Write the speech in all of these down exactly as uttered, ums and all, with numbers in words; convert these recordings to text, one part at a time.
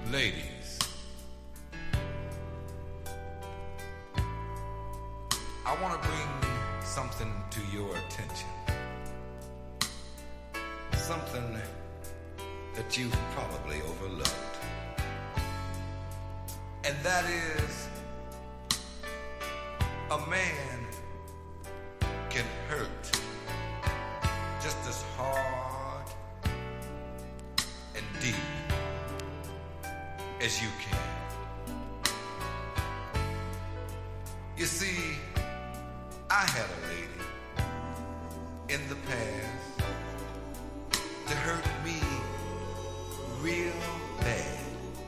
Ladies, I want to bring something to your attention. Something that you've probably overlooked. And that is, a man can hurt just as hard and deep as you can. You see, I had a lady in the past to hurt me real bad.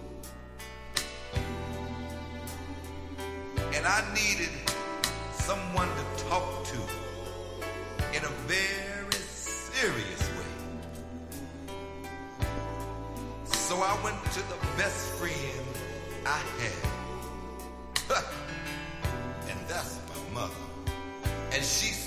And I needed someone to talk to in a very serious way. So I went to the best friend I had. And that's my mother. And she